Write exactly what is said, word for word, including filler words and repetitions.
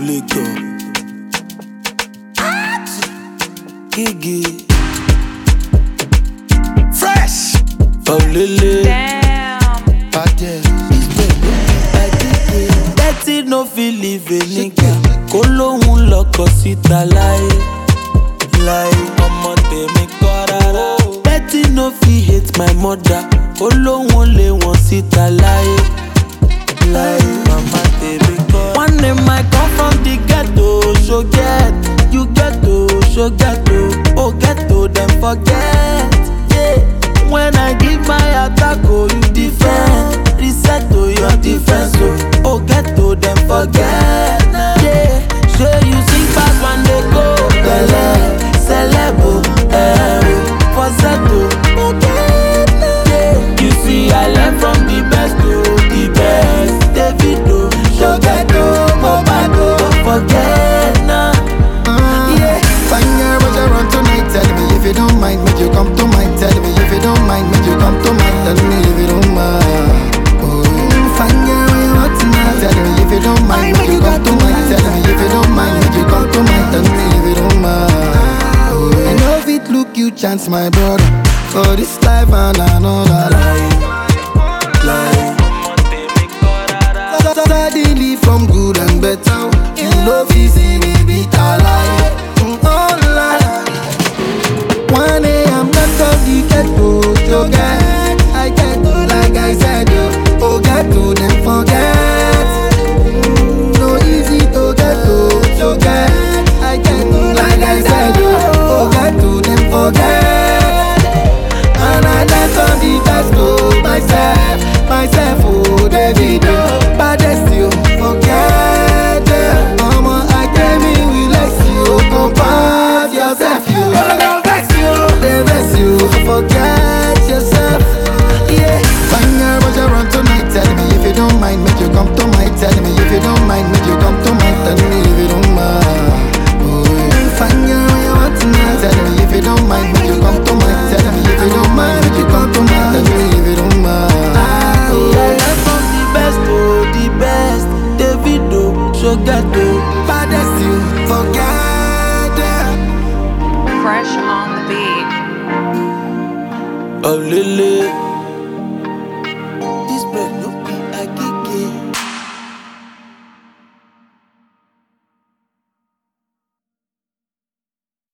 Lagos. Gigi. Fresh. Paulele. Damn. Padel. Betty no feel live a nigga. Kó lóhun lọkọ síta láyé. Láyé. Ọmọ tèmi kọ́ rárá. Betty no fit hate my mother. Kó lóhun lé wọn síta láyé. Láyé. Mama tèmi kọ́. One day I come from the ghetto. So get, you ghetto, so ghetto. Oh ghetto, then forget. Yeah. When I give my attack, oh you defend. Reset to your defense, oh. Oh ghetto, then forget. Yeah. So you sing fast when they go. Bele, celebo, eh. For settle. Yeah. You see I learn from the best, oh the best. Davido, so ghetto, Mobado, don't forget now. Yeah, fine girl, but you run tonight. Tell me if you don't mind, make you come to mind. Tell me if you don't mind, make you come to mind. Tell me if you don't mind. Oh, fine girl, when you run tonight. Tell me if you don't mind, make you come to mind. Tell me if you don't mind, make you come to mind. Tell me if you don't mind. Oh, I know if it look you chance, my brother. For this life and another life. Life. Suddenly from good and better. You know if you see me beat a lie. Oh lie. One day I'm not of the ghetto. So get, I get to like I said yo. Oh get to them forget. No easy to get to. So get, I get to like I said yo. Oh get to them forget. And I dance on the best to myself, myself oh Davido. Baddest you forget it. Mama, I came in with less you. Compare yourself, you. Don't vex you. They vex you. Forget yourself. Yeah. Fine girl, but you run tonight. Tell me if you don't mind, make you come to my. Tell me if you don't mind, make you come to my. Tell me if you don't mind. Oh, yeah. Fine girl, when you want tonight. Tell me if you don't mind, make you come to my. Tell me if you don't mind, make you come to my. Tell me if you don't mind. Oh, I learn from the best, oh the best. Davido, so ghetto. Baddest you forget it. Fresh on the beat. Oh, Lily.